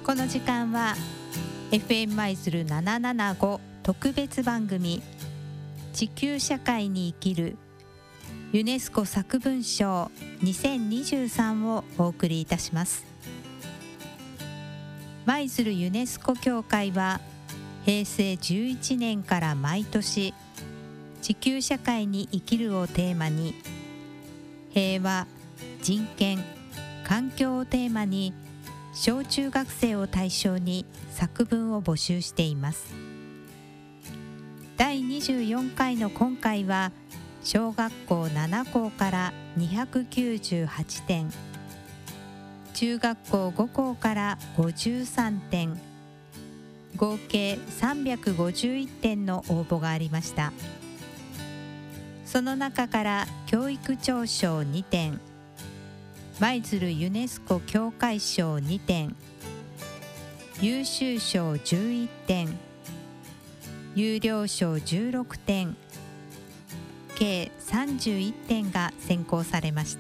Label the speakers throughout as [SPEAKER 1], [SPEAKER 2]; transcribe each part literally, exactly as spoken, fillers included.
[SPEAKER 1] この時間は エフエム 舞鶴ななななご特別番組地球社会に生きるユネスコ作文賞にせんにじゅうさんをお送りいたします。舞鶴ユネスコ協会はへいせいじゅういちねんから毎年地球社会に生きるをテーマに平和、人権、環境をテーマに小中学生を対象に作文を募集しています。だいにじゅうよんかいの今回は小学校ななこうからにひゃくきゅうじゅうはちてん、中学校ごこうからごじゅうさんてん、合計さんびゃくごじゅういってんの応募がありました。その中から教育長賞にてん、舞鶴ユネスコ協会賞にてん、優秀賞じゅういってん、優良賞じゅうろくてん、計さんじゅういってんが選考されました。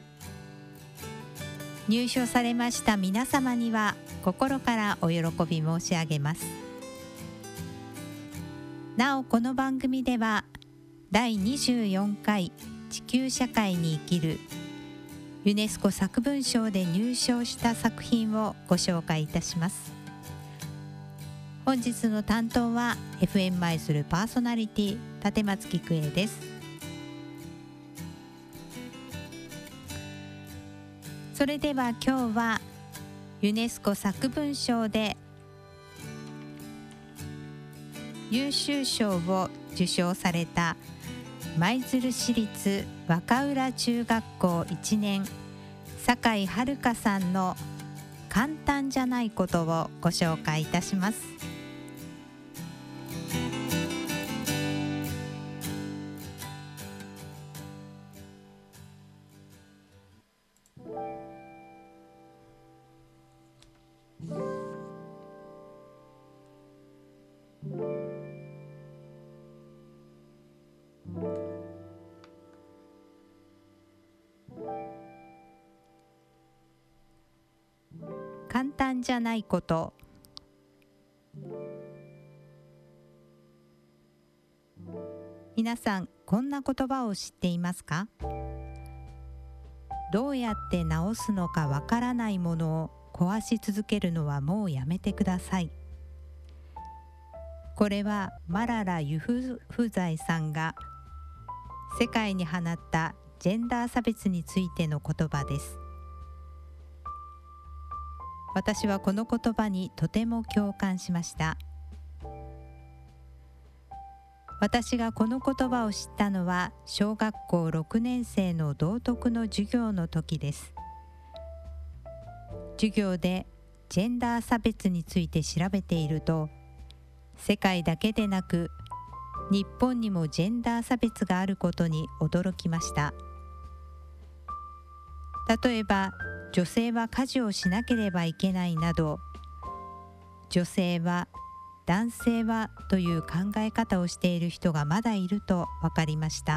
[SPEAKER 1] 入賞されました皆様には心からお喜び申し上げます。なおこの番組ではだいにじゅうよんかい地球社会に生きるユネスコ作文賞で入賞した作品をご紹介いたします。本日の担当は エフエム 舞鶴パーソナリティ立松菊江です。それでは今日はユネスコ作文賞で優秀賞を受賞された舞鶴市立若浦中学校いちねん酒井遥さんの簡単じゃないことをご紹介いたします。簡単じゃないこと。皆さんこんな言葉を知っていますか？どうやって直すのかわからないものを壊し続けるのはもうやめてください。これはマララ・ユフフザイさんが世界に放ったジェンダー差別についての言葉です。私はこの言葉にとても共感しました。私がこの言葉を知ったのは小学校ろくねんせいの道徳の授業の時です。授業でジェンダー差別について調べていると、世界だけでなく日本にもジェンダー差別があることに驚きました。例えば女性は家事をしなければいけないなど、女性は男性はという考え方をしている人がまだいると分かりました。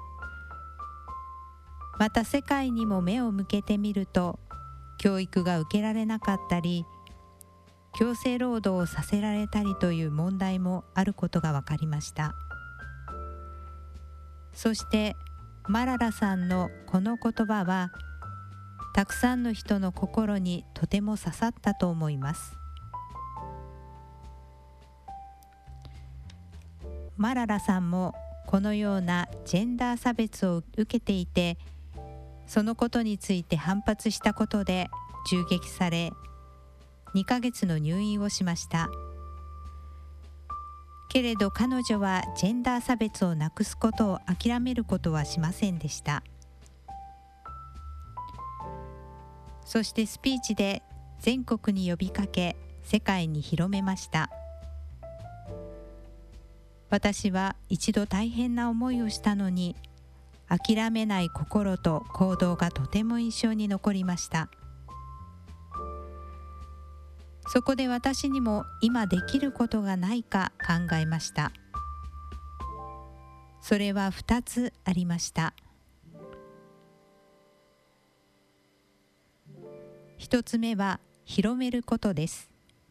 [SPEAKER 1] また世界にも目を向けてみると、教育が受けられなかったり強制労働をさせられたりという問題もあることが分かりました。そしてマララさんのこの言葉はたくさんの人の心にとても刺さったと思います。マララさんもこのようなジェンダー差別を受けていて、そのことについて反発したことで銃撃されにかげつの入院をしました。けれど彼女はジェンダー差別をなくすことを諦めることはしませんでした。そしてスピーチで全国に呼びかけ世界に広めました。私は一度大変な思いをしたのに、諦めない心と行動がとても印象に残りました。そこで私にも今できることがないか考えました。それはふたつありました。ひとつめは広めることです。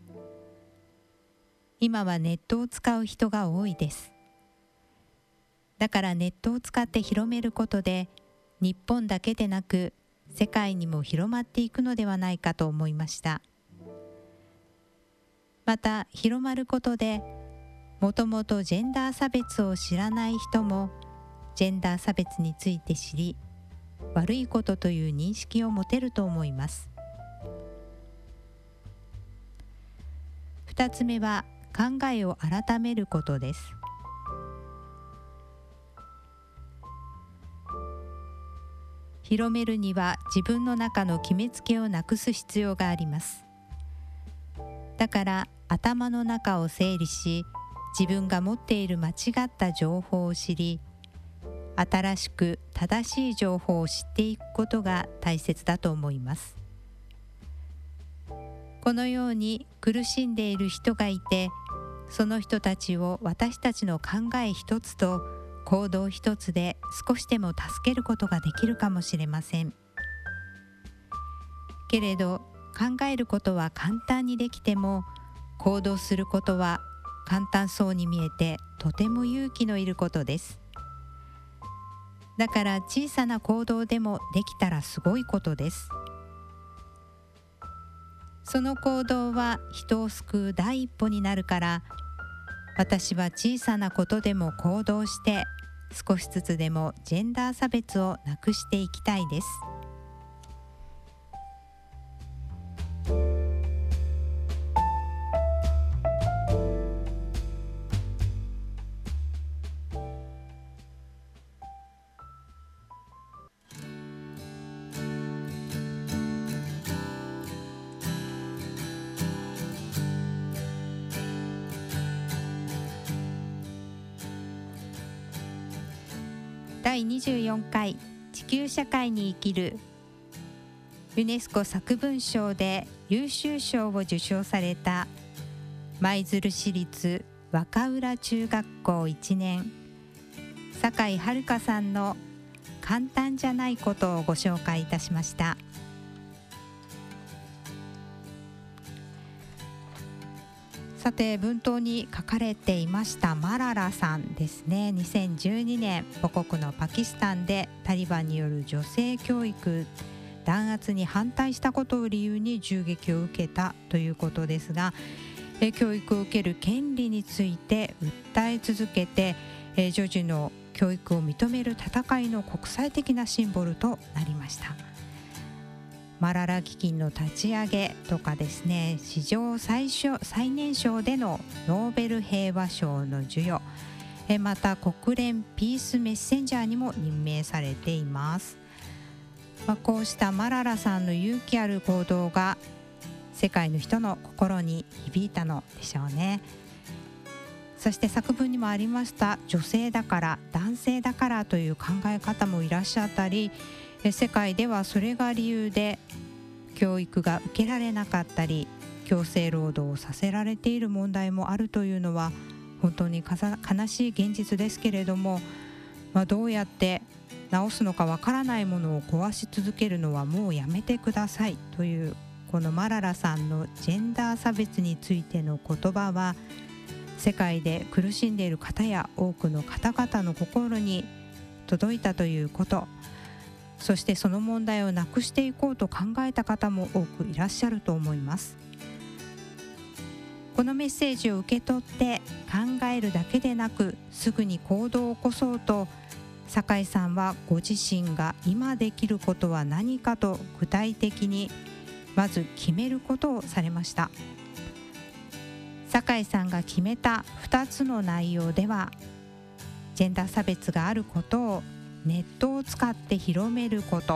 [SPEAKER 1] 今はネットを使う人が多いです。だからネットを使って広めることで、日本だけでなく世界にも広まっていくのではないかと思いました。また広まることで、もともとジェンダー差別を知らない人もジェンダー差別について知り、悪いことという認識を持てると思います。二つ目は考えを改めることです。広めるには自分の中の決めつけをなくす必要があります。だから頭の中を整理し、自分が持っている間違った情報を知り、新しく正しい情報を知っていくことが大切だと思います。このように苦しんでいる人がいて、その人たちを私たちの考え一つと行動一つで少しでも助けることができるかもしれません。けれど考えることは簡単にできても、行動することは簡単そうに見えてとても勇気のいることです。だから小さな行動でもできたらすごいことです。その行動は人を救う第一歩になるから、私は小さなことでも行動して少しずつでもジェンダー差別をなくしていきたいです。だいにじゅうよんかい地球社会に生きる、ユネスコ作文賞で優秀賞を受賞された舞鶴市立若浦中学校いちねん、酒井遥さんの簡単じゃないことをご紹介いたしました。さて、文頭に書かれていましたマララさんですね。にせんじゅうにねん母国のパキスタンでタリバンによる女性教育弾圧に反対したことを理由に銃撃を受けたということですが、え教育を受ける権利について訴え続けて、え女児の教育を認める戦いの国際的なシンボルとなりました。マララ基金の立ち上げとかですね、史上 最, 最年少でのノーベル平和賞の授与、えまた国連ピースメッセンジャーにも任命されています。まあ、こうしたマララさんの勇気ある行動が世界の人の心に響いたのでしょうね。そして作文にもありました女性だから男性だからという考え方もいらっしゃったり、世界ではそれが理由で教育が受けられなかったり強制労働をさせられている問題もあるというのは本当に悲しい現実ですけれども、まあ、どうやって直すのかわからないものを壊し続けるのはもうやめてくださいという、このマララさんのジェンダー差別についての言葉は、世界で苦しんでいる方や多くの方々の心に届いたということ、そしてその問題をなくしていこうと考えた方も多くいらっしゃると思います。このメッセージを受け取って考えるだけでなく、すぐに行動を起こそうと、酒井さんはご自身が今できることは何かと具体的にまず決めることをされました。酒井さんが決めたふたつの内容では、ジェンダー差別があることをネットを使って広めること、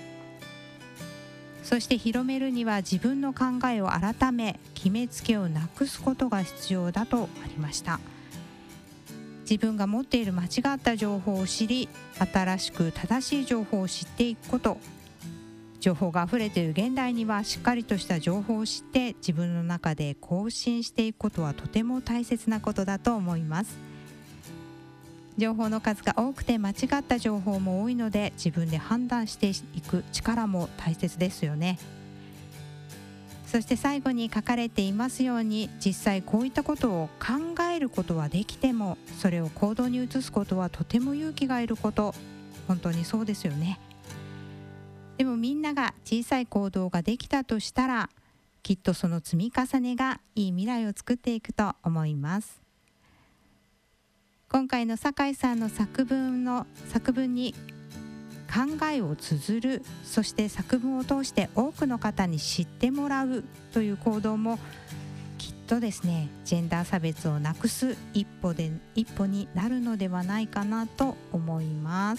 [SPEAKER 1] そして広めるには自分の考えを改め決めつけをなくすことが必要だとありました。自分が持っている間違った情報を知り、新しく正しい情報を知っていくこと、情報があふれている現代にはしっかりとした情報を知って自分の中で更新していくことはとても大切なことだと思います。情報の数が多くて間違った情報も多いので、自分で判断していく力も大切ですよね。 そして最後に書かれていますように、実際こういったことを考えることはできても、それを行動に移すことはとても勇気がいること。本当にそうですよね。でもみんなが小さい行動ができたとしたら、きっとその積み重ねがいい未来を作っていくと思います。今回の酒井さんの作文の作文に考えを綴る、そして作文を通して多くの方に知ってもらうという行動も、きっとですね、ジェンダー差別をなくす一歩で一歩になるのではないかなと思います。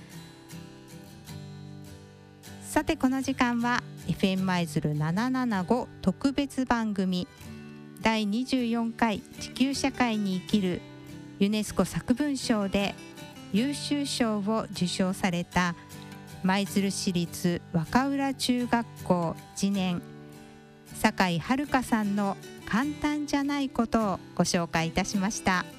[SPEAKER 1] さて、この時間は エフエム 舞鶴ななななご特別番組だいにじゅうよんかい地球社会に生きるユネスコ作文賞で優秀賞を受賞された舞鶴市立若浦中学校次年酒井遥さんの簡単じゃないことをご紹介いたしました。